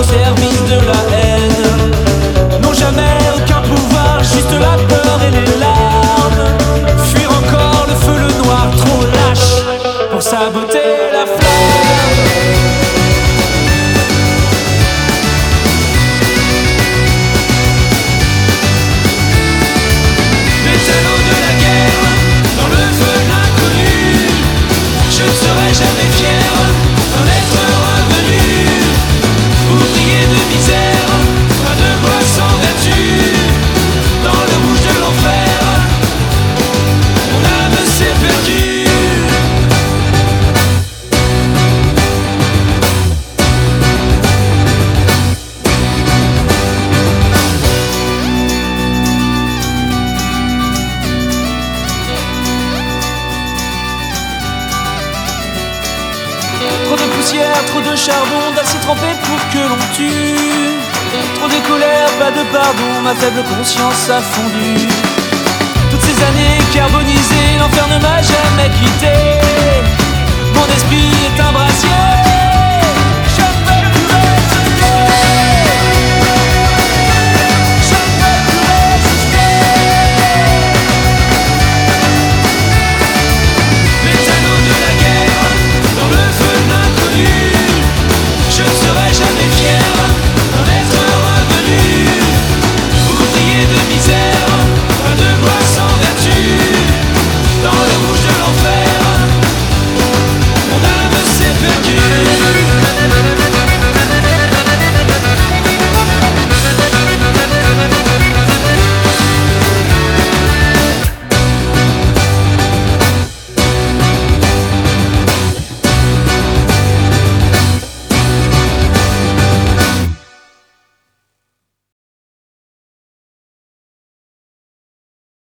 au service de la haine n'ont jamais aucun pouvoir, juste la peur et les larmes. Fuir encore le feu, le noir, trop lâche pour saboter la flamme. Les salauds de la guerre, dans le feu de l'inconnu, je ne serai jamais fier d'en être revenu. Ouvrier de misère, pas de quoi sans vertu, dans le rouge de l'enfer, mon âme s'est perdue. Trop de poussière, trop de charbon, d'acier trempé pour que l'on tue. Trop de colère, pas de pardon, ma faible conscience a fondu. Toutes ces années carbonisées, l'enfer ne m'a jamais quitté.